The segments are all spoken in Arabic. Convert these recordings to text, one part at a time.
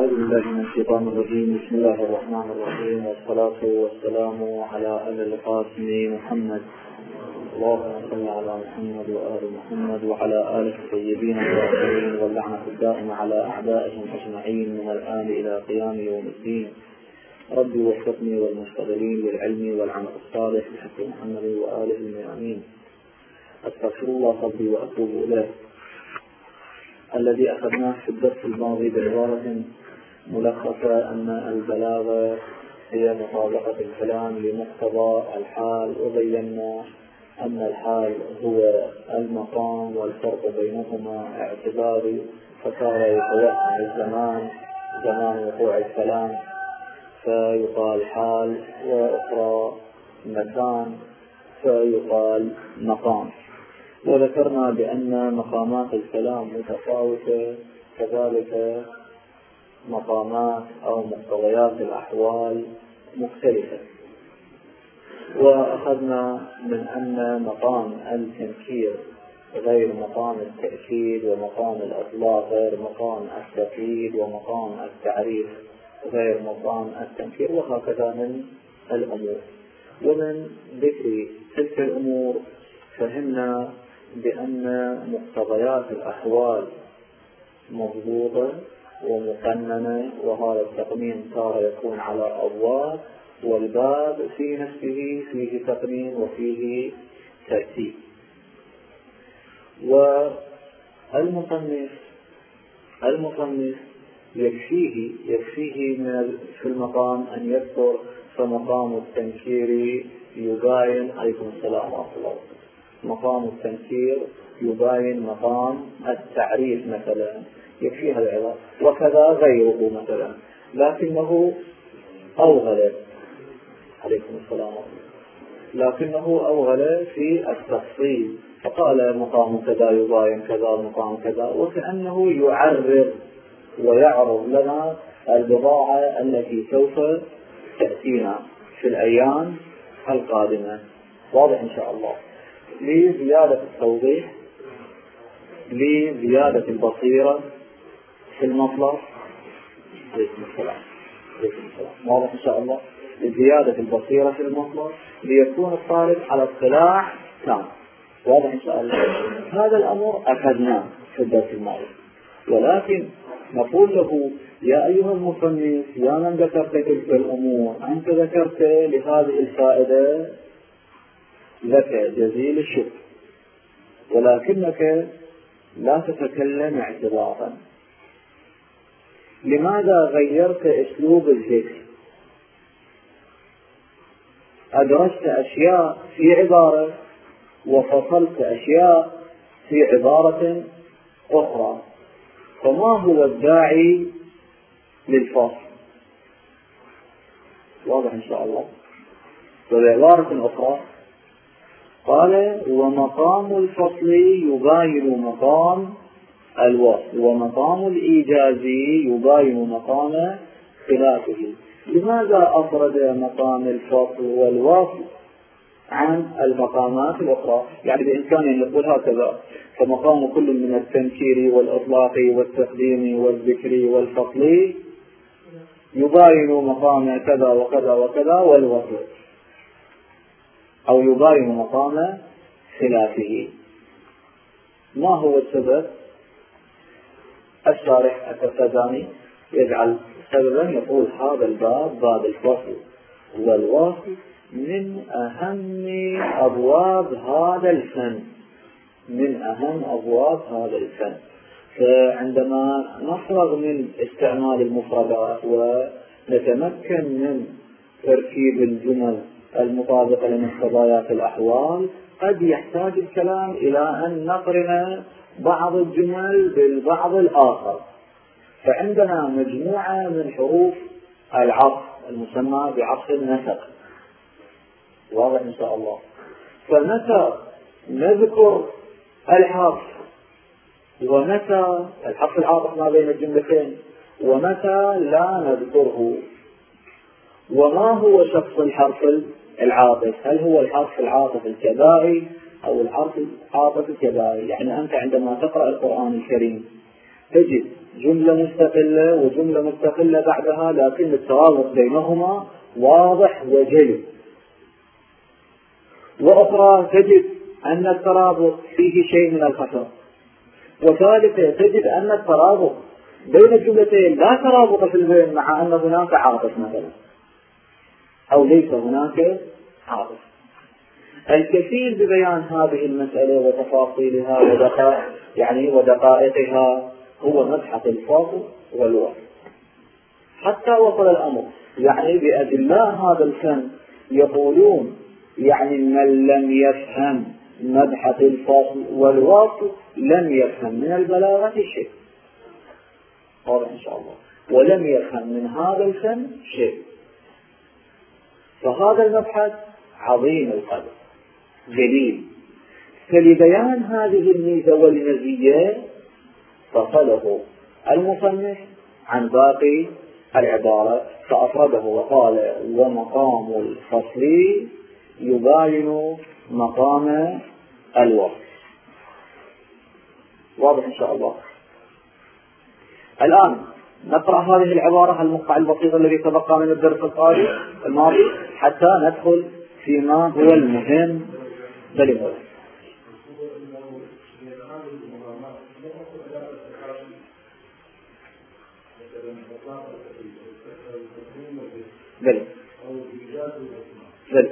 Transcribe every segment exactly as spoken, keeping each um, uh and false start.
أعوذ بالله من الشيطان الرجيم. بسم الله الرحمن الرحيم، والصلاة والسلام على أبي القاسم محمد. اللهم صل على محمد وآل محمد وعلى آله الطيبين الطاهرين، واللعنة الدائمة على أعدائهم أجمعين من الآن إلى قيام يوم الدين. ربي وفقني والمشتغلين للعلم والعمل الصالح بحق محمد وآله الميامين. أستغفر الله ربي وأتوب إليه. الذي أخذناه في الدرس الماضي بعبارة ملخصة أن البلاغة هي مطابقة الكلام لمقتضى الحال، وبينا أن الحال هو المقام والفرق بينهما اعتباري، فصار يتوقع الزمان زمان وقوع الكلام فيقال حال، وأخرى مكان فيقال مقام. وذكرنا بأن مقامات الكلام متفاوتة، كذلك مقامات أو مقتضيات الأحوال مختلفة. وأخذنا من أن مقام التنكير غير مقام التأكيد، ومقام الإطلاق غير مقام التقييد، ومقام التعريف غير مقام التنكير، وهكذا من الأمور. ومن ذكر تلك الأمور فهمنا بأن مقتضيات الأحوال مضبوطة ومقننة، وهذا التقنين صار يكون على أبواب، والباب في نفسه فيه تقنين وفيه ترتيب. والمصنف المصنف يكفيه يكفيه من في المقام أن يذكر فمقام التنكير يباين عليكم السلام ورحمة الله. مقام التنكير يباين مقام التعريف مثلا، يكفيها العبارة، وكذا غيره مثلا، لكنه أوغل عليكم السلام لكنه أوغل في التفصيل، فقال مقام كذا يباين كذا مقام كذا، وكأنه يعرض ويعرض لنا البضاعة التي سوف تأتينا في الأيام القادمة. واضح إن شاء الله. لزيادة التوضيح، لزيادة البصيرة في المطلب، عليكم السلام عليكم السلام واضح إن شاء الله، لزيادة البصيرة في المطلب ليكون الطالب على اطلاع تام. واضح إن شاء الله. هذا الأمر أخذناه في الدرس الماضي، ولكن نقول له يا أيها المصنف، يا من ذكرت تلك الأمور، أنت ذكرت لهذه الفائدة، لك جزيل الشكر، ولكنك لا تتكلم اعتبارا. لماذا غيرت أسلوب الذكر؟ أدرجت أشياء في عبارة وفصلت أشياء في عبارة أخرى، فما هو الداعي للفصل؟ واضح إن شاء الله. وبعبارة أخرى قال ومقام الفصل يباين مقام الوصل، ومقام الإيجازي يباين مقام خلافه. لماذا أفرد مقام الفصل والوصل عن المقامات الأخرى؟ يعني بإمكانه أن يقول هكذا: فمقام كل من التنكير والإطلاق والتقديم والذكر والفصل يباين مقام كذا وكذا وكذا والوصل، أو يباين مقام خلافه. ما هو السبب؟ الشارح التفتزاني يجعل سببا، يقول هذا الباب باب الفصل والوصل من أهم أبواب هذا الفن من أهم أبواب هذا الفن. فعندما نفرغ من استعمال المفردات ونتمكن من تركيب الجمل المطابقة لمقتضيات الأحوال، قد يحتاج الكلام إلى أن نقرن بعض الجمل بالبعض الآخر. فعندنا مجموعة من حروف العطف المسمى بعطف النسق. واضح إن شاء الله. فمتى نذكر الحرف، ومتى الحرف العاطف ما بين الجملتين، ومتى لا نذكره؟ وما هو شخص الحرف العاطف؟ هل هو الحرف العاطف الكبائي أو الحرف العاطف الكبائي؟ يعني أنت عندما تقرأ القرآن الكريم تجد جملة مستقلة وجملة مستقلة بعدها، لكن الترابط بينهما واضح وجلي. وأخرى تجد أن الترابط فيه شيء من الخفاء. وثالثة تجد أن الترابط بين الجملتين لا ترابط في البين، مع أن هناك عاطف مثلا أو ليس هناك عاطف. الكثير ببيان هذه المسألة وتفاصيلها ودقائق يعني ودقائقها هو مبحث الفاصل والوصل. حتى وصل الأمر يعني بأدلاء هذا الفن يقولون يعني من لم يفهم مبحث الفاصل والوصل لم يفهم من البلاغة شيء، قال إن شاء الله، ولم يفهم من هذا الفن شيء. فهذا المبحث عظيم القدر جليل. فلبيان هذه الميزة والمزية فصله المصنف عن باقي العبارة فأفرده وقال ومقام الفصل يباين مقام الوصف. واضح إن شاء الله. الآن نقرأ هذه العبارة المقطع البسيط الذي تبقى من الدرس الماضي حتى ندخل فيما هو المهم بالمهم. بل بل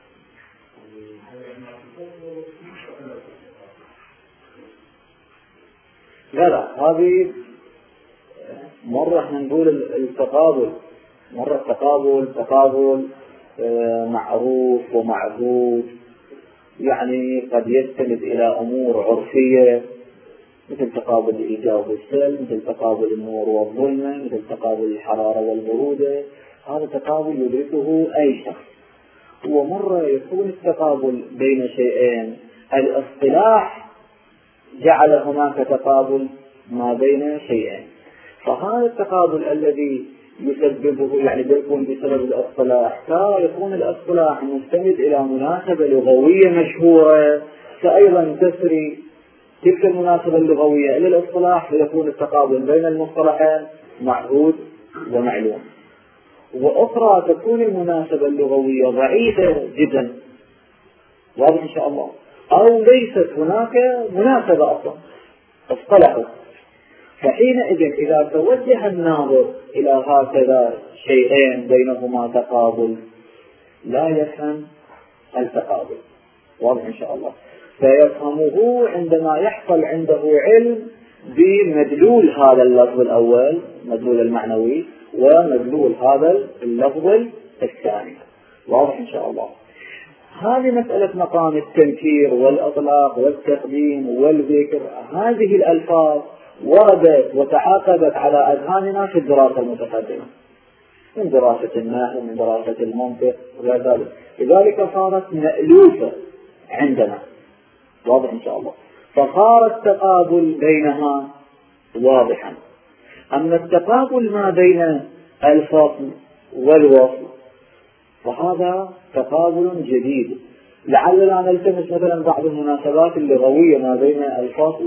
لا لا هذه مرة نقول التقابل، مرة التقابل تقابل معروف ومعهود، يعني قد يستند إلى أمور عرفية مثل تقابل الإيجاب والسلب، مثل تقابل النور والظلمة، مثل تقابل الحرارة والبرودة. هذا تقابل يدركه أي شخص. ومرة يكون التقابل بين شيئين، الاصطلاح جعل هناك تقابل ما بين شيئين. فهذا التقابل الذي يسببه يعني يكون بسبب الاصطلاح، ترى يكون الاصطلاح مستند إلى مناسبة لغوية مشهورة، فأيضا تسري تلك المناسبة اللغوية إلى الاصطلاح، فيكون التقابل بين المصطلحين معهود ومعلوم. وأخرى تكون المناسبة اللغوية ضعيفة جدا، واضح إن شاء الله، أو ليست هناك مناسبة أصلا اصطلحوا. فحينئذ إذا توجه الناظر إلى هكذا شيئين بينهما تقابل لا يفهم التقابل، واضح إن شاء الله، فيفهمه عندما يحصل عنده علم بمدلول هذا اللفظ الأول، مدلول المعنوي، ومدلول هذا اللفظ الثاني، واضح إن شاء الله. هذه مسألة مقام التنكير والإطلاق والتقديم والذكر، هذه الألفاظ وردت وتعاقبت على أذهاننا في الدراسة المتقدمة، من دراسة النحو ومن دراسة المنطق وغير ذلك، لذلك صارت مألوفة عندنا، واضح إن شاء الله. فصار التقابل بينها واضحا. أما التقابل ما بين الفصل والوصل فهذا تقابل جديد. لعلنا نلتمس مثلا بعض المناسبات اللغوية ما بين الفصل.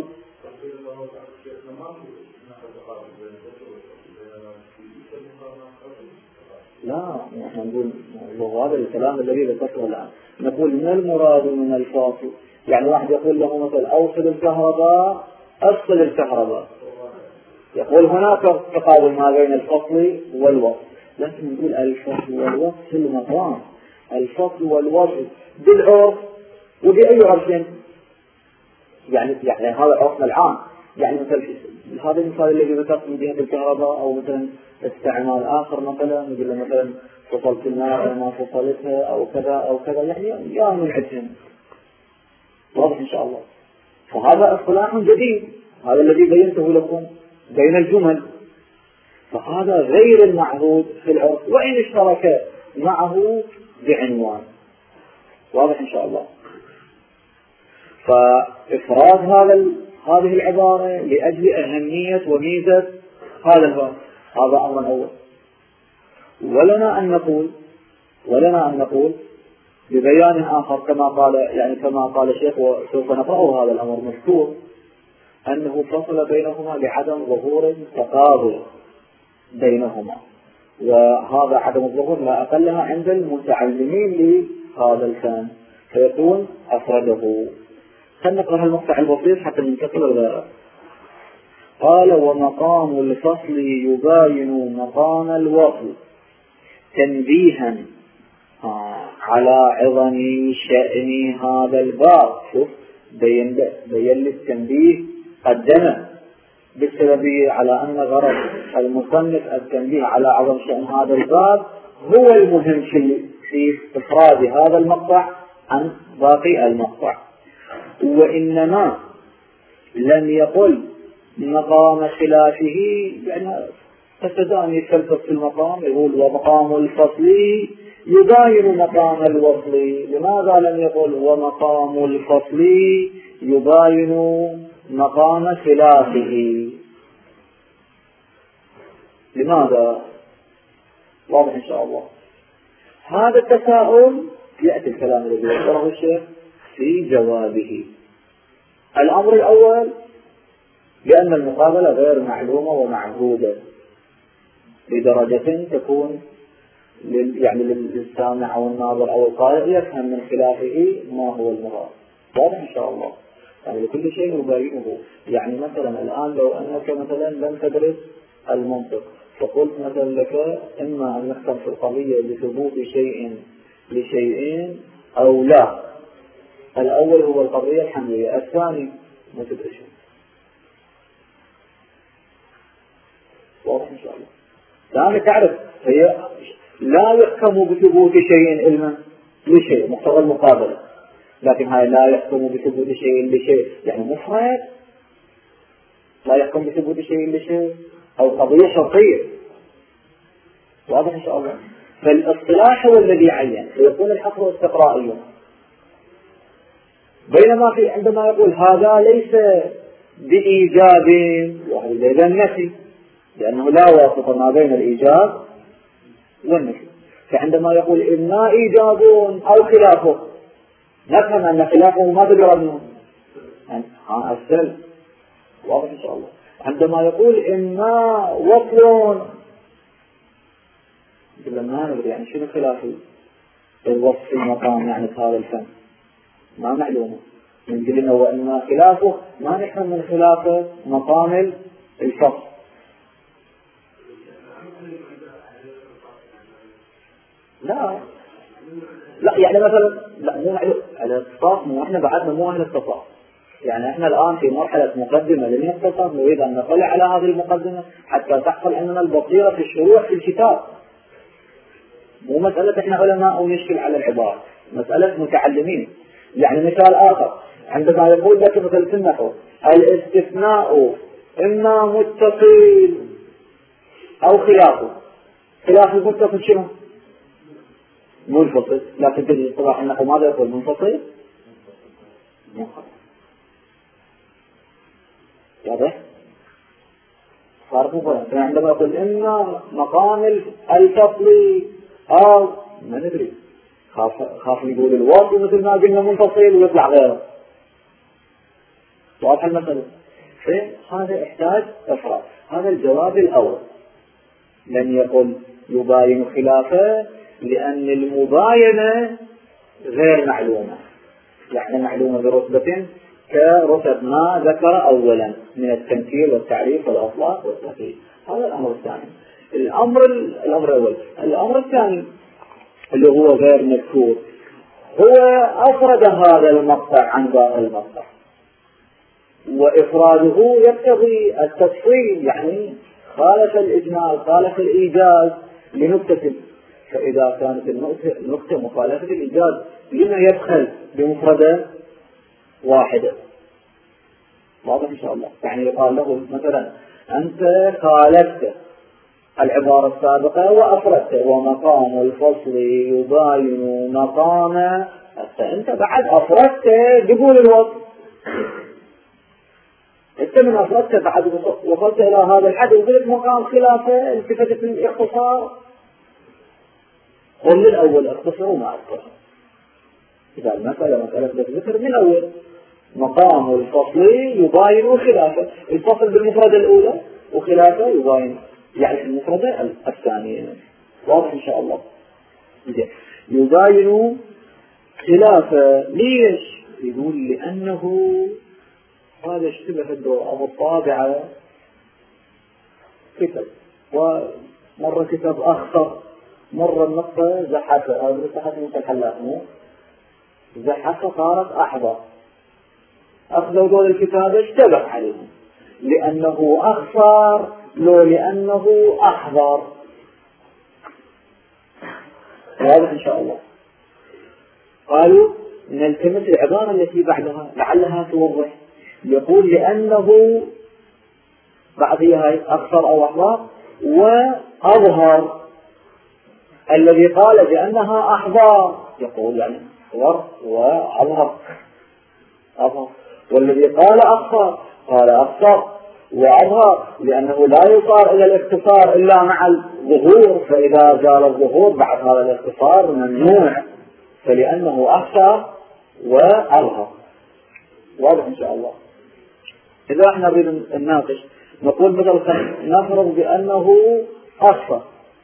لا نحن نقول هذا الكلام الذي ذكرته الآن، نقول ما المراد من الفاصل؟ يعني واحد يقول له مثلا أوصل الكهرباء أفصل الكهرباء، يقول هناك تقابل ما بين الفصل والوصل، لكن نقول الفصل والوصل في المقام، الفصل والوصل بالعرف وبأي عرف، يعني يعني هذا عرفنا العام، يعني مثلا هذا المثال الذي ذكرت من جهة الكهرباء، أو مثلا استعمال آخر مثلا نقول مثلا فصلت النار ما فصلتها أو كذا أو كذا، يعني يا من عدهم، واضح إن شاء الله. فهذا اصطلاح جديد، هذا الذي بينته لكم بين الجمل، فهذا غير المعهود في العرف وإن اشترك معه بعنوان، واضح إن شاء الله. فإفراد هذا هذه العبارة لأجل أهمية وميزة هذا الباب، هذا أمر أول. ولنا أن نقول ولنا أن نقول ببيان آخر كما قال يعني كما قال الشيخ، وسوف نقرأه هذا الأمر مذكور، أنه فصل بينهما بعدم ظهور تقابل بينهما، وهذا عدم الظهور لا أقلها عند المتعلمين لهذا الفن، فيكون أفرده. خلينا نقرأ المقطع البسيط حتى ننتقل إلى قال: ومقام الفصل يباين مقام الوصل تنبيها على عظم شأن هذا الباب. شوف بين بين التنبيه قدمه بالسبب على أن غرض المصنف التنبيه على عظم شأن هذا الباب هو المهم في في إفراد هذا المقطع عن باقي المقطع، وإنما لم يقل مقام خلافه، يعني فسدان يتفلسف في المقام، يقول ومقام الفصل يباين مقام الوصل. لماذا لم يقل ومقام الفصل يباين مقام خلافه؟ لماذا؟ واضح إن شاء الله. هذا التساؤل يأتي الكلام الذي ذكره الشيخ في جوابه. الأمر الأول لأن المقابلة غير معلومة ومعهودة بدرجة تكون يعني للسامع أو الناظر أو القارئ يفهم من خلافه ما هو المراد. واضح إن شاء الله. يعني لكل شيء يباينه. يعني مثلا الآن لو أنك مثلا لم تدرس المنطق فقلت مثلا لك إما أن نحكم في القضية بثبوت شيء لشيئين أو لا. الأول هو القضية الحملية، الثاني ما تدري شيء. واضح إن شاء الله. ثاني تعرف هي لا يحكم بثبوت شيء علما لشيء مقتضى المقابلة، لكن هاي لا يحكم بثبوت شيء لشيء يعني مفرد، لا يحكم بثبوت شيء لشيء أو قضية شرطية. واضح إن شاء الله. فالاصطلاح هو الذي يعين، فيكون الحصر استقرائيا. بينما في عندما يقول هذا ليس بإيجاب وهذا النفي، لأنه لا واسطة ما بين الإيجاب والنفي. فعندما يقول إما إيجاب أو خلافه نفهم أن خلافه ما تجرى منه يعني السلب. واضح إن شاء الله. عندما يقول إما وصل لما ندري يعني شنو خلافه الوصف في المقام يعني هذا الفن ما معلومة. من قلنا وإما خلافه ما نفهم من خلافه مقام الفصل. لا لا يعني مثلا لا مو على التصاف، مو احنا بعدنا مو اهل التصاف. يعني احنا الان في مرحلة مقدمة للتصاف، نريد ان نطلع على هذه المقدمة حتى تحصل عندنا البصيرة في الشروع في الكتاب. مو مسألة احنا علماء ونشكل على العبارة، مسألة متعلمين. يعني مثال اخر عندما يقول لك مثل في النحو الاستثناء اما متصل او خلافه. خلاف المتصل شنو؟ منفصل. لكن تجد اصطلاح النحو ماذا يقول؟ منفصل منفصل. واضح؟ صار مفرد. عندما يقول إما مقام الفصل أو ما ندري خاف خاف يقول الوصل مثل ما قلنا منفصل ويطلع غيره. واضح المسألة؟ فهذا يحتاج إفراد. هذا الجواب الأول. لن يقل يباين خلافه لأن المباينة غير معلومة، يعني معلومة برتبة كرتب ما ذكر أولا من التمثيل والتعريف والأطلاق والتقييد. هذا الأمر الثاني. الأمر الأمر الأول. الأمر الثاني اللي هو غير مذكور هو أفرد هذا المقطع عن باقي المقطع، وإفراده يقتضي التفصيل، يعني خالف الإجمال خالف الإيجاز لنكتة. فإذا كانت النقطة مخالفة الإيجاز لما يدخل بمفردة واحدة؟ واضح إن شاء الله. يعني يقال له مثلا أنت خالفت العبارة السابقة وأفردت ومقام الفصل يباين مقام، فأنت بعد أفردت قبول الوصف. أنت من أفردت بعد وصلت إلى هذا الحد وقلت مقام خلافه التفتت الاختصار. قل للأول اختصر وما اختصر. إذا المسألة مسألة ذكر من أول مقام الفصل يباين خلافه. الفصل بالمفردة الأولى وخلافه يباين يعني المفردة الثانية. واضح إن شاء الله. يباين خلافه. ليش؟ يقول لأنه هذا اشتبه الدور أبو الطابعة كتب ومرة كتب أخطر، مرة النقطة زحفة أو زحفة مثل الحلاق مو زحفة صارت أحضر. أخذوا دول الكتابة اشتبه عليهم لأنه أخصر لو لأنه أحضر. واضح إن شاء الله. قالوا نلتمس العبارة التي بعدها لعلها توضح. يقول لأنه بعدها أخصر أو أحضر وأظهر. الذي قال بأنها أحضر يقول يعني أحضر وأظهر أظهر، والذي قال أخصر قال أخصر وأظهر، لأنه لا يصار إلى الاختصار إلا مع الظهور، فإذا زال الظهور بعد هذا الاختصار ممنوع، فلأنه أخصر وأظهر. واضح إن شاء الله. إذا احنا نريد الناقش نقول مثلا نفرض بأنه أخصر،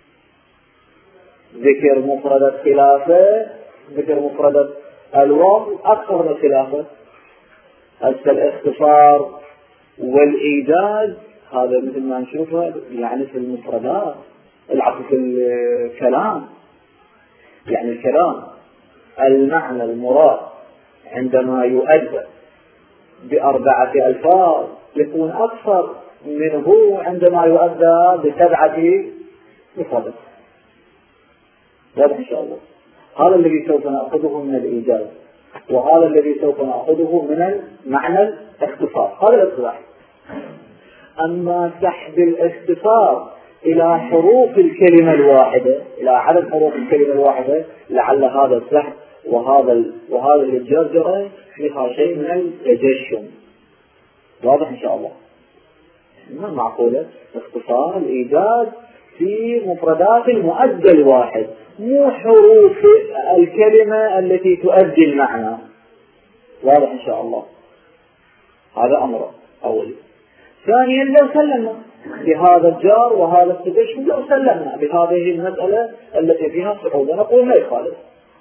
ذكر مفردة خلافه، ذكر مفردة الواو أكثر من خلافه. هسه الاختصار والإيجاز هذا مثل ما نشوفه يعني في المفردات العكس في الكلام. يعني الكلام المعنى المراد عندما يؤدى بأربعة ألفاظ يكون أكثر منه عندما يؤدى بسبعة مفردات. واضح إن شاء الله. هذا الذي سوف نأخذه من الإيجاز، وهذا الذي سوف نأخذه من معنى الاختصار. هذا الاصطلاح. أما سحب الاختصار إلى حروف الكلمة الواحدة، إلى عدد حروف الكلمة الواحدة، لعل هذا السحب وهذا وهذا الجرجرة فيها شيء من التجشم. واضح إن شاء الله. ما معقولة اختصار الإيجاز في مفردات المؤدى الواحد، مو حروف الكلمة التي تؤدي المعنى. واضح إن شاء الله. هذا أمر أولي. ثانيا لو سلمنا بهذا الجار وهذا التجشم، لو سلمنا بهذه المسألة التي فيها صعوبة نقول لا يخالف.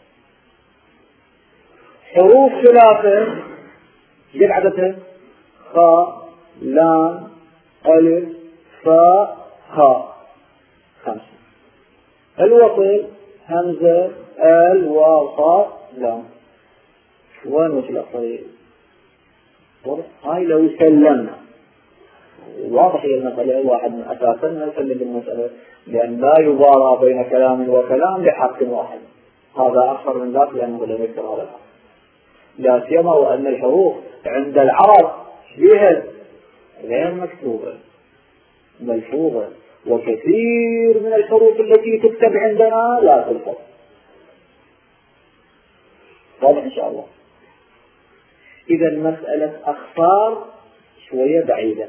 حروف خلافه جل عددها خاء لام ألف فاء هاء خمسة. الوصل همزة ال واو صاد لام. وين وصل الطريق؟ هاي لو سلمنا. واضح هي المسألة. واحد من أساسنا نسلم المسألة لأن لا يبارى بين كلام وكلام بحق واحد. هذا أكثر من ذلك لأنه لم يكتب هذا الحق. لا سيما وأن الحروف عند العرب فيها غير مكتوبة ملفوظة، وكثير من الحروف التي تكتب عندنا لا تلفظ. واضح إن شاء الله. إذا مسألة أخطار شوية بعيدة،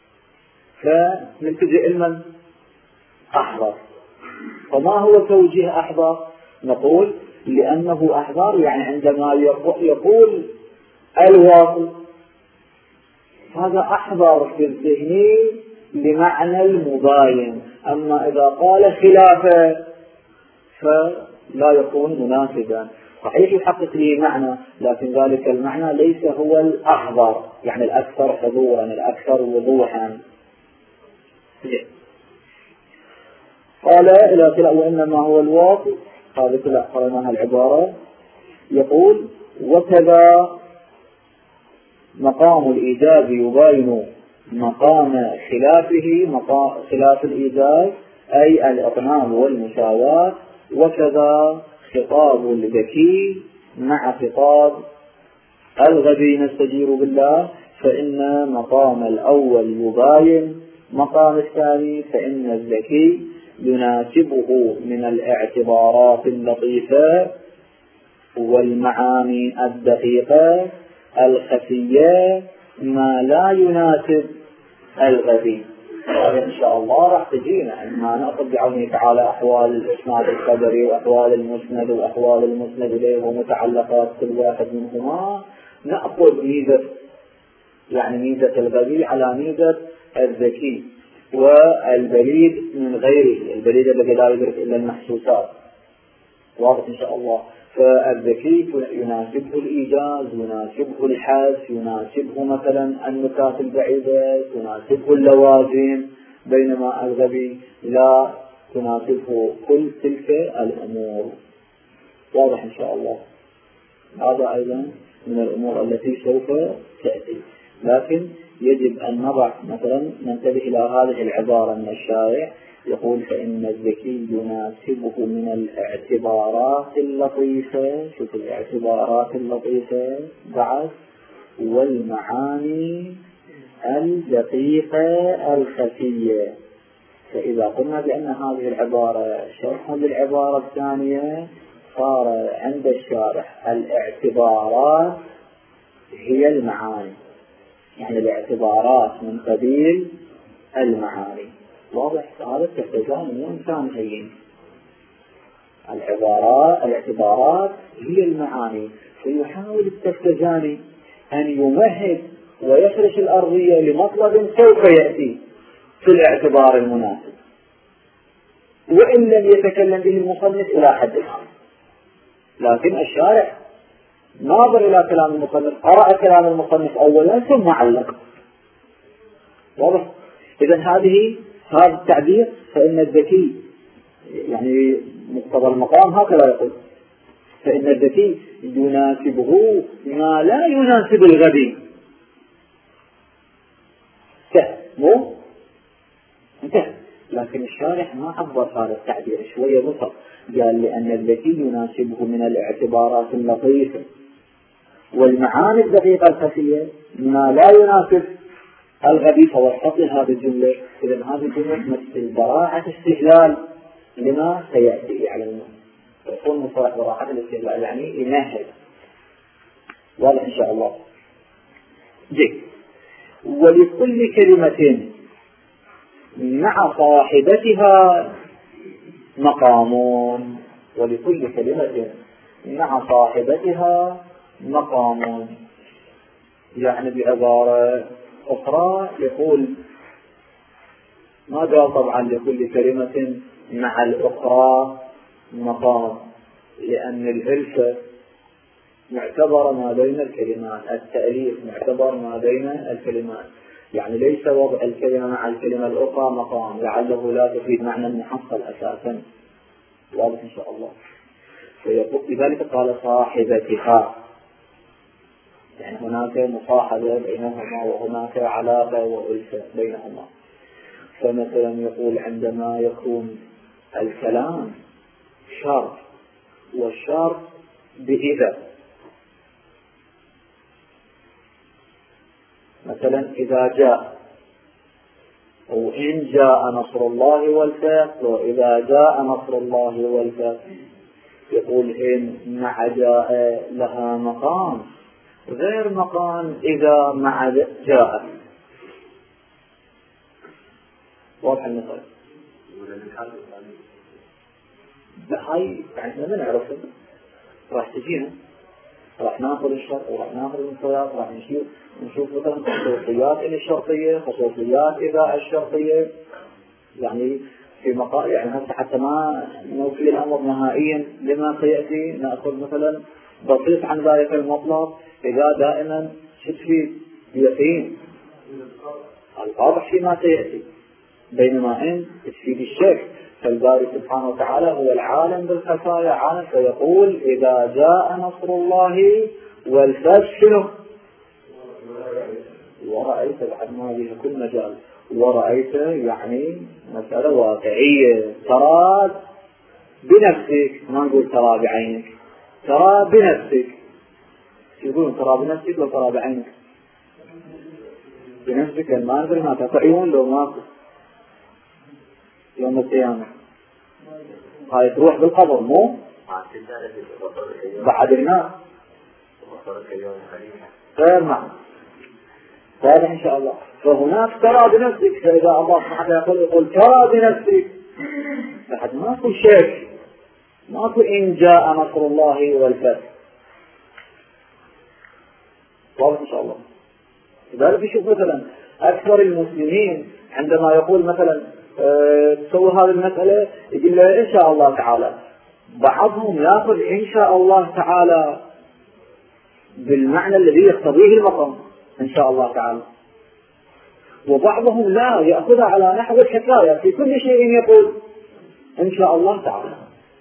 فنلتجئ المن أحضر. فما هو توجيه أحضر؟ نقول لأنه أحضر يعني عندما يقول الواصل هذا أحضر في الذهن بمعنى المباين. أما إذا قال خلافه فلا يكون مناسبا. صحيح يحقق لي معنى، لكن ذلك المعنى ليس هو الأحضر، يعني الأكثر حضورا الأكثر وضوحا. قال إلى كلا وإنما هو الواقع. هذا كلا قرناها العبارة. يقول وكذا مقام الإيجاز يباين مقام خلافه، مقام خلاف الإيجاز أي الإطناب والمساواة. وكذا خطاب الذكي مع خطاب الغبي نستجير بالله، فإن مقام الأول يباين مقام الثاني، فإن الذكي يناسبه من الاعتبارات اللطيفة والمعاني الدقيقة الخفية ما لا يناسب الغبي. هذا إن شاء الله راح تجينا ما نأخذ بعونه تعالى أحوال الإسناد الخبري وأحوال المسند وأحوال المسند إليه ومتعلقات كل واحد منهما، نأخذ ميزة يعني ميزة الغبي على ميزة الذكي، والبليد من غيره، البليد الذي لا يدرك إلا المحسوسات. واضح إن شاء الله. فالذكي يناسبه الإيجاز، يناسبه الحس، يناسبه مثلا النكات البعيدة، يناسبه اللوازم، بينما الغبي لا تناسبه كل تلك الأمور. واضح إن شاء الله. هذا أيضا من الأمور التي سوف تأتي. لكن يجب أن نضع مثلا ننتبه إلى هذه العبارة من الشارع، يقول فإن الذكي يناسبه من الاعتبارات اللطيفة، شوف الاعتبارات اللطيفة بعد، والمعاني الدقيقة الخفية. فإذا قلنا بأن هذه العبارة شرح للعبارة الثانية، صار عند الشارح الاعتبارات هي المعاني، يعني الاعتبارات من قبيل المعاني. واضح؟ هذا التفتجان مو إنسان هين. العبارات الاعتبارات هي المعاني. فيحاول التفتجاني أن يمهد ويفرش الأرضية لمطلب سوف يأتي في الاعتبار المناسب، وإن لم يتكلم به المصنف إلى حد الآن، لكن الشارع ناظر إلى كلام المصنف، قرأ كلام المصنف أولا ثم علق. واضح؟ إذن هذه هذا التعبير فإن الذكي يعني مقتضى المقام هكذا يقول، فإن الذكي يناسبه ما لا يناسب الغبي. انتهى مو انتهى. لكن الشارح ما عبر هذا التعبير، شوية بسط، قال لأن الذكي يناسبه من الاعتبارات اللطيفة والمعاني الدقيقة الخفية ما لا يناسب الغبي، فوسط هذه الجملة. إذن هذه الجملة تمثل براعة استهلال لما سيأتي على الناس، يكون مصطلح براعة الاستهلال يعني يمهد. واضح إن شاء الله. جيد. ولكل كلمة مع صاحبتها مقام، ولكل كلمة مع صاحبتها مقام، يعني بعبارة أخرى يقول ما قال طبعا لكل كلمة مع الأخرى مقام، لأن الألفة معتبر ما بين الكلمات، التأليف معتبر ما بين الكلمات، يعني ليس وضع الكلمة مع الكلمة الأخرى مقام، لعله لا تفيد معنى محصل أساسا. واضح إن شاء الله. لذلك قال صاحبتها، يعني هناك مصاحبة بينهما وهناك علاقة وألفة بينهما. فمثلا يقول عندما يكون الكلام شرط، والشرط بإذا، مثلا إذا جاء، وإن جاء نصر الله والفتح، وإذا جاء نصر الله والفتح، يقول إن مع جاء لها مقام غير مقام إذا مع جاء. واضح المثال؟ لا هاي احنا ما نعرفه، راح تجينا، راح ناخذ الشرط وراح ناخذ المثالات، راح نشوف نشوف مثلا خصوصيات إلى الشرطية، خصوصيات إذا الشرطية، يعني في مقام يعني حتى ما نوفي الأمر نهائيا لما سيأتي، نأخذ مثلا بسيط عن ذلك المطلب. إذا دائما شتفي يقين الواضح فيما سيأتي، بينما إن تفيد الشك، فالباري سبحانه وتعالى هو العالم بالخفايا عالم، فيقول إذا جاء نصر الله والفتح شنو؟ ورأيت بعد ما بها كل مجال، ورأيت يعني مسألة واقعية، ترى بنفسك، ما نقول ترى بعينك، ترى بنفسك. يقولون ترى بنفسك لو ترى بعينك، بنفسك ما ندري ما تقعيون لو ماكو يوم القيامة، هاي تروح بالقبر مو بعد الناس غير معه. واضح إن شاء الله. فهناك ترى بنفسك، فإذا الله سبحانه يقول يقول ترى بنفسك، بعد ماكو شك، ماكو إن جاء نصر الله والفتح. واضح إن شاء الله. لذلك يشوف مثلا أكثر المسلمين عندما يقول مثلا أه تسوي هذه المسألة يقول له إن شاء الله تعالى. بعضهم يأخذ إن شاء الله تعالى بالمعنى الذي يقتضيه المقام إن شاء الله تعالى، وبعضهم لا يأخذها على نحو الحكاية، في كل شيء يقول إن شاء الله تعالى.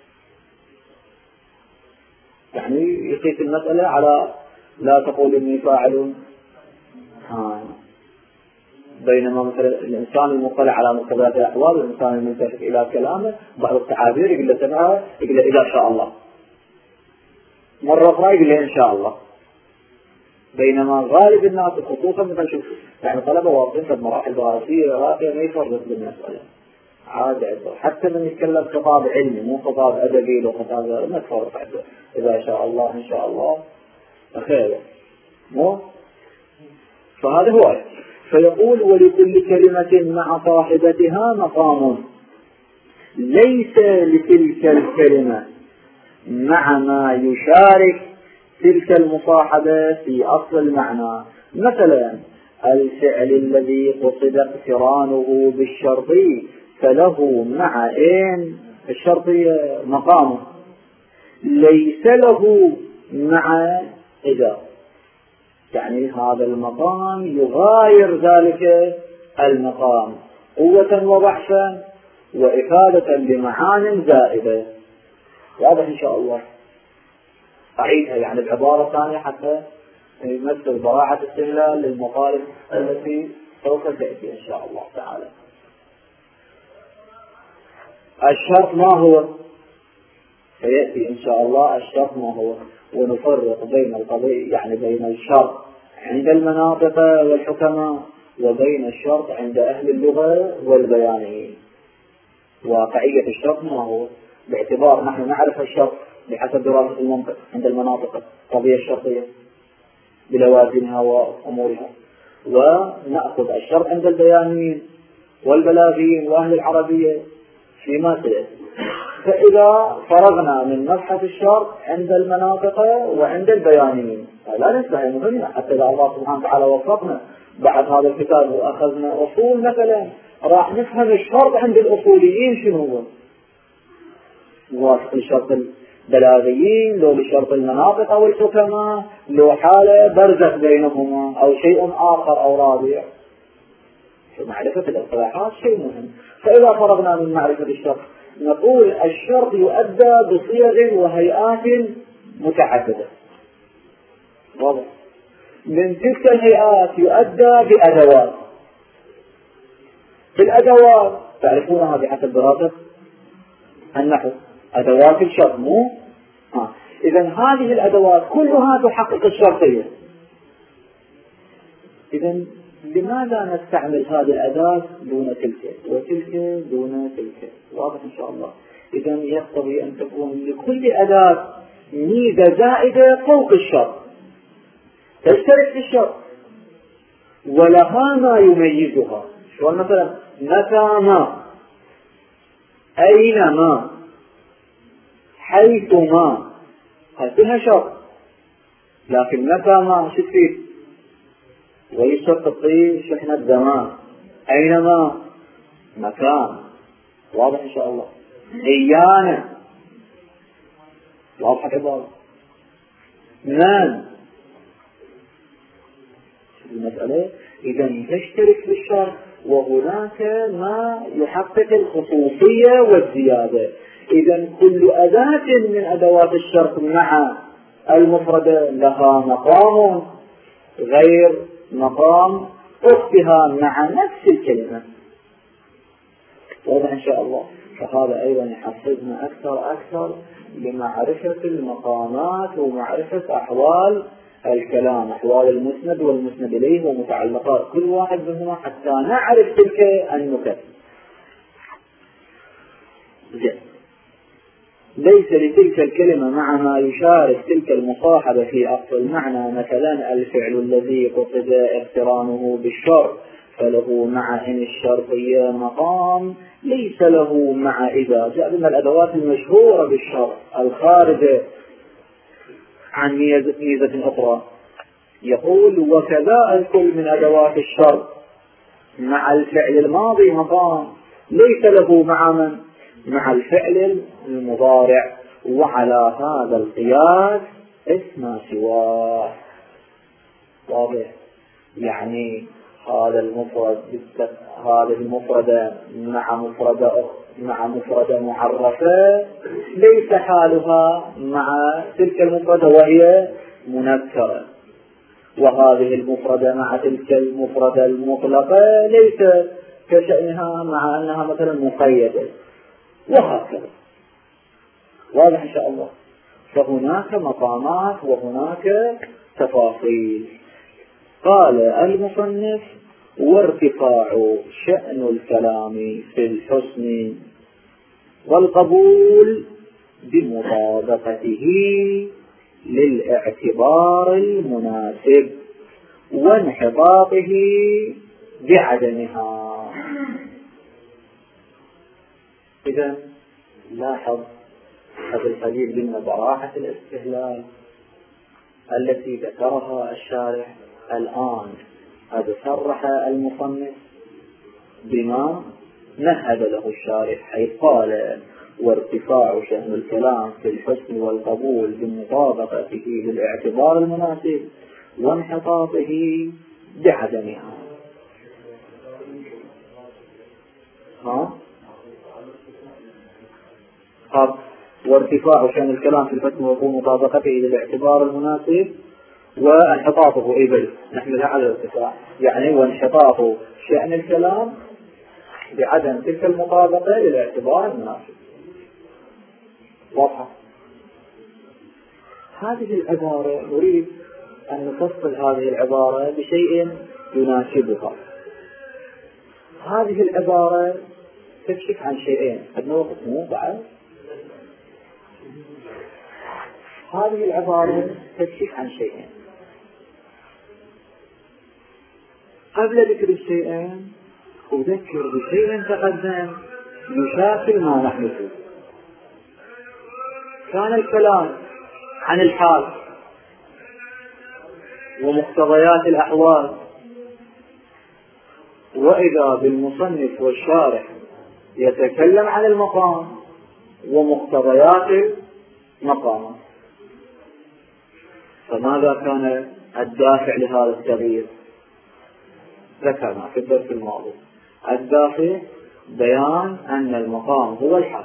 يعني يقيس المسألة على لا تقول إني فاعل، ها. بينما مثلا الإنسان المطلع على مقتضيات الأحوال والإنسان المنتفق إلى كلامه بعض التعابير يقول له تبعها يقول له إذا شاء الله، مرة أخرى يقول له إن شاء الله. بينما غالب الناس خصوصا مثلا شوف يعني طلبة واصلين في مراحل دراسية راقية ما يفرق بالمسألة عادي، حتى من يتكلم خطاب علمي مو خطاب أدبي لو خطاب ما تفرق عنده إذا شاء الله إن شاء الله خير مو. فهذا هو. فيقول ولكل كلمة مع صاحبتها مقام ليس لتلك الكلمة مع ما يشارك تلك المصاحبة في أصل المعنى. مثلا الفعل الذي قصد اقترانه بالشرطي فله مع إن الشرطي مقامه ليس له مع إذا، يعني هذا المقام يغاير ذلك المقام قوة وضعفا وإفادة لمعان زائدة. واضح إن شاء الله. أعيدها يعني بعبارة ثانية حتى يمثل براعة استهلال للمقالب التي سوف تأتي إن شاء الله تعالى. الشرط ما هو؟ سيأتي إن شاء الله الشرط ما هو، ونفرق بين القضية يعني بين الشرط عند المناطق والحكماء وبين الشرط عند أهل اللغة والبيانيين. واقعية الشرط ما هو؟ باعتبار نحن نعرف الشرط بحسب دراسة المنطق عند المناطق القضية الشرطية بلوازمها وأمورها، ونأخذ الشرط عند البيانيين والبلاغيين وأهل العربية فيما سيأتي. فإذا فرغنا من مبحث الشرط عند المناطق وعند البيانيين لا ننسى مهمة، حتى إذا الله سبحانه وتعالى وفقنا بعد هذا الكتاب وأخذنا أصول مثلا راح نفهم الشرط عند الأصوليين شنو هو، موافق لشرط البلاغيين لو لشرط المناطق أو الحكماء لو حالة برزخ بينهما أو شيء آخر أو رابع. معرفة الاصطلاحات شيء مهم. فإذا فرغنا من معرفة الشرط نقول الشرط يؤدى بصيغ وهيئات متعددة. واضح. من تلك الهيئات يؤدى بأدوات. في الأدوات تعرفونها بحسب دراسة النحو أدوات الشرط مو؟ آه. إذن هذه الأدوات كلها تحقق الشرطية. إذن لماذا نستعمل هذه الأداة دون تلك وتلك دون تلك؟ واضح إن شاء الله. إذن يقتضي أن تكون لكل أداة ميزة زائدة فوق الشرط تشترك في الشرط ولها ما يميزها. شو مثلا متى ما، أينما، حيثما، هذه شرط. لكن متى ما شو تفيد؟ ويشرط الطيب شحنة زمان، أينما مكان. واضح إن شاء الله. إيانا واضح كذا. من المسألة إذا تشترك في الشرط وهناك ما يحقق الخصوصية والزيادة. إذا كل أداة من أدوات الشرط مع المفردة لها مقام غير مقام أختها مع نفس الكلمة. واضح إن شاء الله. فهذا أيضا يحفزنا أكثر أكثر لمعرفة المقامات ومعرفة أحوال الكلام، أحوال المسند والمسند إليه ومتعلقات كل واحد منهما حتى نعرف تلك النكت. ليس لتلك الكلمة مع ما يشارك تلك المصاحبة في أصل المعنى. مثلا الفعل الذي قصد اقترانه بالشرط فله مع إن الشرطية مقام ليس له مع إذا. جاء من الأدوات المشهورة بالشرط الخارجة عن ميزة أخرى. يقول وكذا الكل من أدوات الشرط مع الفعل الماضي مقام ليس له مع من؟ مع الفعل المضارع، وعلى هذا القياس اسم سواه. واضح؟ يعني هذا المفرد هذه المفردة مع مفردة مع مفردة معرفة ليس حالها مع تلك المفردة وهي منكرة، وهذه المفردة مع تلك المفردة المطلقة ليس كشأنها مع أنها مثلا مقيدة، وهكذا. واضح إن شاء الله؟ فهناك مقامات وهناك تفاصيل. قال المصنف وارتفاع شأن الكلام في الحسن والقبول بمطابقته للاعتبار المناسب وانحطاطه بعدمها. إذن لاحظ هذا القليل من براحة الاستهلال التي ذكرها الشارح. الآن هذا صرح المصنف بما مهد له الشارح، حيث قال وارتفاع شأن الكلام في الحسن والقبول بمطابقته للاعتبار المناسب وانحطاطه بعدمها. ها؟ قال وارتفاع شأن الكلام في الحسن ومطابقته للاعتبار المناسب وانحطاطه إبل نحملها على الارتفاع، يعني وانحطاط شأن الكلام بعدم تلك المطابقة للاعتبار المناسب. واضحة؟ هذه العبارة نريد أن نفصل هذه العبارة بشيء يناسبها. هذه العبارة تكشف عن شيئين. قد نوقف مو بعد هذه العبارة تكشف عن شيئين. قبل ذكر الشيئين أذكر بشيء تقدم يشاكل ما نحن فيه. كان الكلام عن الحال ومقتضيات الأحوال، وإذا بالمصنف والشارح يتكلم عن المقام ومقتضيات المقام. فماذا كان الدافع لهذا التغيير؟ ذكرنا في الدرس الماضي. الدافع بيان أن المقام هو الحال،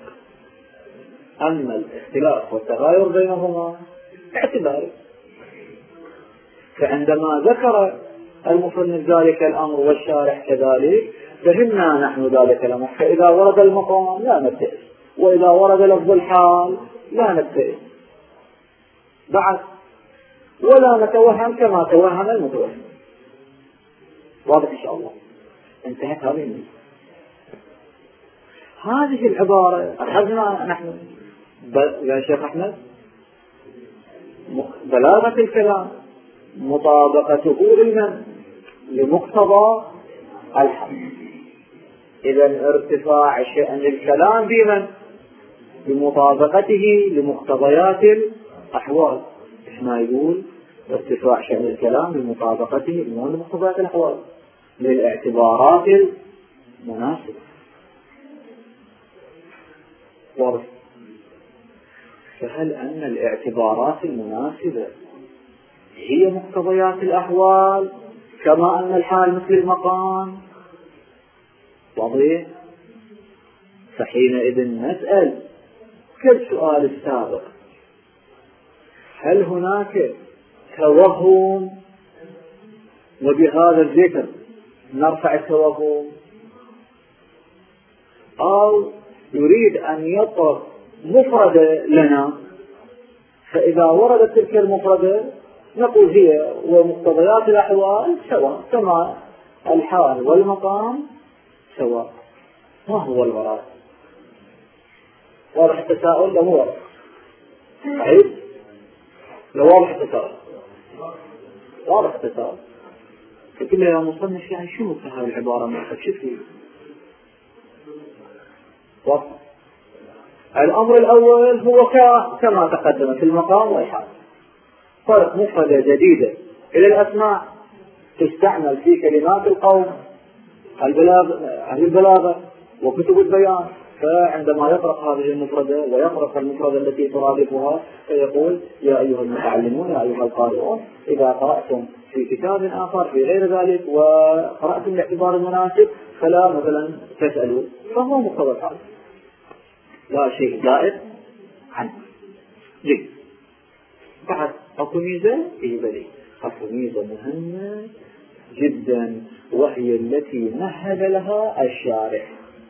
أما الاختلاف والتغاير بينهما اعتباري. فعندما ذكر المصنف ذلك الأمر والشارح كذلك فهمنا نحن ذلك الأمر. فإذا ورد المقام لا نبتئس، وإذا ورد لفظ الحال لا نبتئس بعد، ولا نتوهم كما توهم المتوهم. واضح إن شاء الله؟ انتهت هذه المسألة. هذه العبارة أخذنا نحن يا شيخ أحمد بلاغة الكلام مطابقته لمن؟ لمقتضى الحال. إذا ارتفاع شأن الكلام بمن؟ بمطابقته لمقتضيات الأحوال. إيش ما يقول؟ ارتفاع شأن الكلام بمطابقته لمقتضيات الأحوال للاعتبارات المناسبة. واضح؟ فهل أن الاعتبارات المناسبة هي مقتضيات الأحوال كما أن الحال مثل المقام؟ واضح؟ فحينئذ نسأل كالسؤال السابق: هل هناك توهم وبهذا الذكر نرفع التوهم، أو يريد أن يطرق مفردة لنا فإذا وردت تلك المفردة نقول هي ومقتضيات الأحوال سواء كما الحال والمقام سواء؟ ما هو الغرض؟ واضح التساؤل؟ لو واضح صحيح؟ لو واضح التساؤل واضح التساؤل تقول يا مصنف يعني شو هذه العبارة ما شفتي؟ واضح. الأمر الأول هو كما تقدم في المقام والحال، فرق مفردة جديدة إلى الأسماء تستعمل في كلمات القوم أهل البلاغة وكتب البيان. فعندما يطرق هذه المفردة ويطرق المفردة التي ترادفها فيقول يا أيها المتعلمون يا أيها القارئون إذا قرأتم في كتاب آخر في غير ذلك وقرأتم باعتبار المناسب فلا مثلا تسألوا، فهو مقتضى الحال لا شيء زائد عنه. جيد. بعد أكو ميزة إيبالي، أكو ميزة مهمة جدا وهي التي مهد لها الشارع،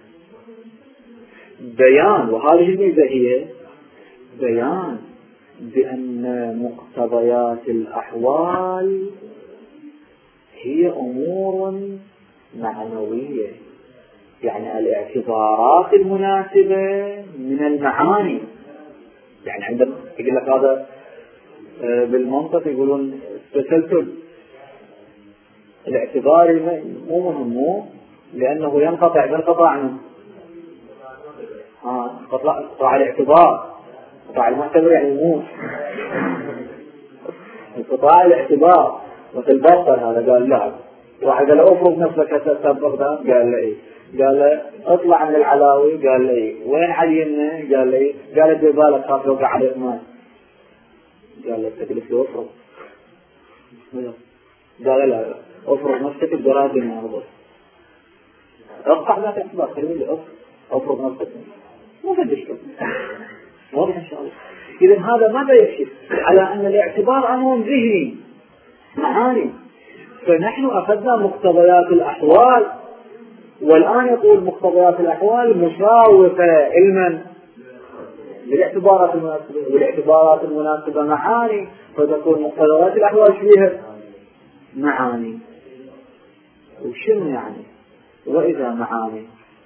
بيان، وهذه الميزة هي بيان بأن مقتضيات الأحوال هي أمور معنوية، يعني الاعتبارات المناسبة من المعاني. يعني عندما يقول لك هذا بالمنطق يقولون تسلسل الاعتبار مو مهم لأنه ينقطع بانقطاع عنه. ها قطع الاعتبار، قطع المعتبر يعني يموت. قطع الاعتبار مثل بطل هذا قال لا، واحد قال له افرض نفسك هسه بغداد قال له ايه، قال له اطلع عن العلاوي قال له ايه، وين علينا قال له ايه، قال له دير بالك خاف يوقع عليك ماء، قال له تجلس له افرض، قال له افرض نفسك بجراد النهضة، اقطع ذات اعتبار خلي لي افرض نفسك ما في مشكلة. واضح ان شاء الله. اذا هذا ماذا يكشف؟ على ان الاعتبار امر ذهني معاني. فنحن اخذنا مقتضيات الاحوال، والان يقول مقتضيات الاحوال مشاوفة علما بالاعتبارات المناسبة، والاعتبارات المناسبة معاني، فتكون مقتضيات الاحوال فيها معاني. وشنو يعني؟ واذا معاني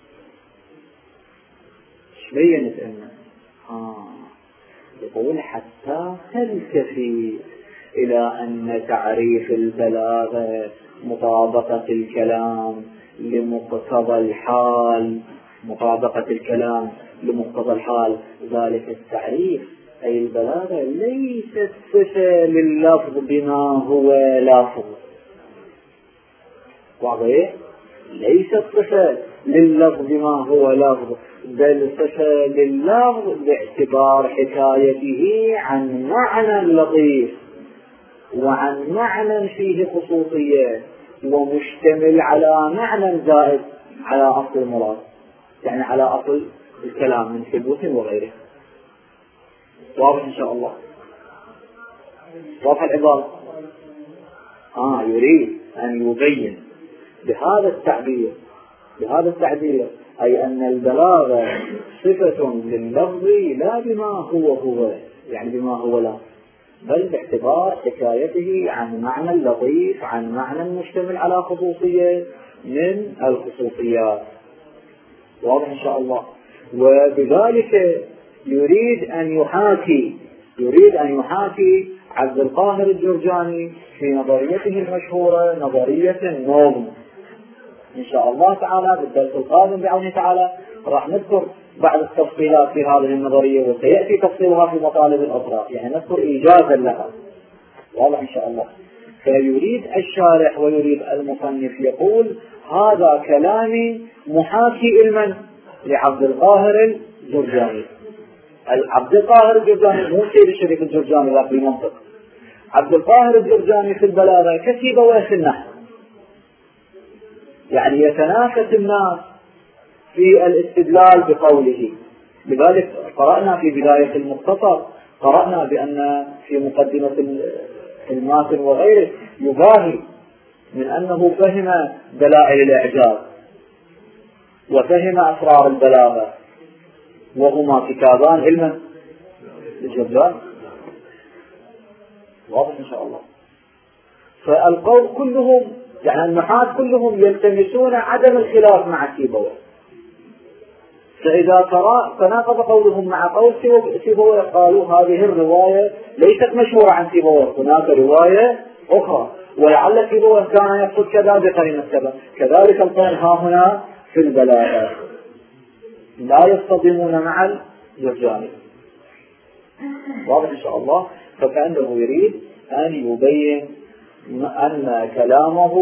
بينت أنه آه يقول حتى تلتفي إلى أن تعريف البلاغة مطابقة الكلام لمقتضى الحال، مطابقة الكلام لمقتضى الحال. ذلك التعريف أي البلاغة ليست صفة لللفظ بما هو لفظ، واضح؟ ليست صفة لللفظ بما هو لفظ، بل صفة لللفظ باعتبار حكايته عن معنى لطيف وعن معنى فيه خصوصية ومشتمل على معنى زائد على أصل المراد، يعني على أصل الكلام من ثبوت وغيره. واضح إن شاء الله؟ واضح العبارة؟ آه يريد أن يبين بهذا التعبير بهذا التعبير أي أن البلاغة صفة لللفظ لا بما هو هو، يعني بما هو لا، بل باعتبار حكايته عن معنى لطيف، عن معنى مشتمل على خصوصية من الخصوصيات. واضح إن شاء الله؟ وبذلك يريد أن يحاكي يريد أن يحاكي عبد القاهر الجرجاني في نظريته المشهورة نظرية النظم. إن شاء الله تعالى بالدرس القادم بعون تعالى راح نذكر بعض التفصيلات في هذه النظرية، وسيأتي تفصيلها في مطالب الأخرى، يعني نذكر إيجازا لها. واضح إن شاء الله. فيريد الشارح ويريد المصنف يقول هذا كلامي محاكي علما لعبد القاهر الجرجاني. عبد القاهر الجرجاني مو سيد الشريف الجرجاني لا في المنطق، عبد القاهر الجرجاني في البلاغة كسيبويه في النحو، يعني يتنافس الناس في الاستدلال بقوله. لذلك قرأنا في بداية المختصر قرأنا بأن في مقدمة الماتن وغيره يباهي من أنه فهم دلائل الإعجاز وفهم أسرار البلاغة، وهما كتابان علما الجرجاني. واضح إن شاء الله. فالقول كلهم يعني النحاة كلهم يلتمسون عدم الخلاف مع سيبويه، فإذا تناقض قولهم مع قول سيبويه قالوا هذه الرواية ليست مشهورة عن سيبويه، هناك رواية أخرى ولعل سيبويه كان يقصد كذا بقرينة كذا. كذلك القول ها هنا في البلاغة لا يصطدمون مع الجرجاني. واضح إن شاء الله. فكأنه يريد أن يبين أن كلامه